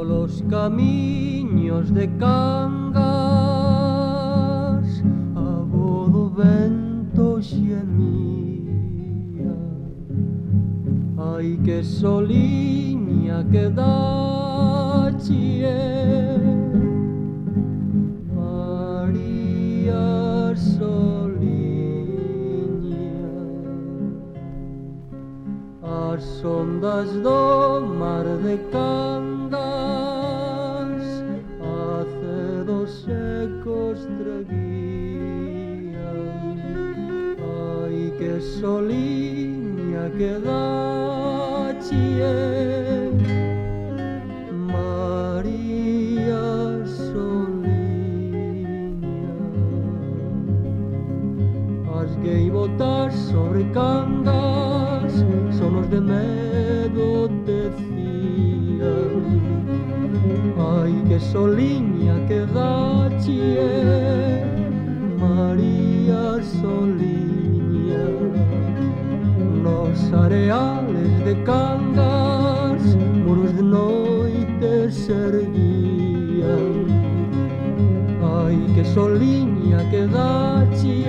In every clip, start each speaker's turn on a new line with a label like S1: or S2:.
S1: Polos camiños de Cangas a voz do vento xemía. Ai que soliña que dache, María Soliña. As ondas do mar de Cangas a cedos secos traguían. Ai que soliña que dache, María Soliña. As gaivotas sobre Cangas sonos de medo decían. Ai que soliña que dache, María Soliña. Nos areales de Cangas muros de noite se erguían. Ai que soliña que dache,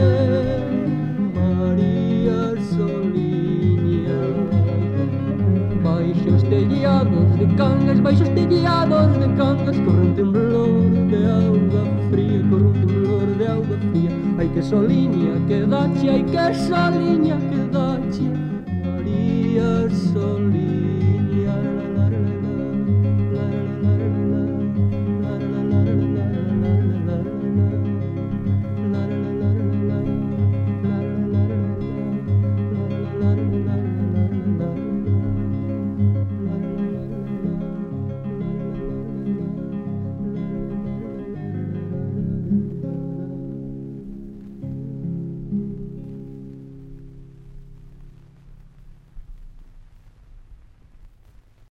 S1: María Soliña. Baixo os tellados de Cangas, baixo os tellados de Cangas, corre un temblor de auga fría, corre un temblor de auga fría. Ai que soliña que dache, ai que soliña que dache.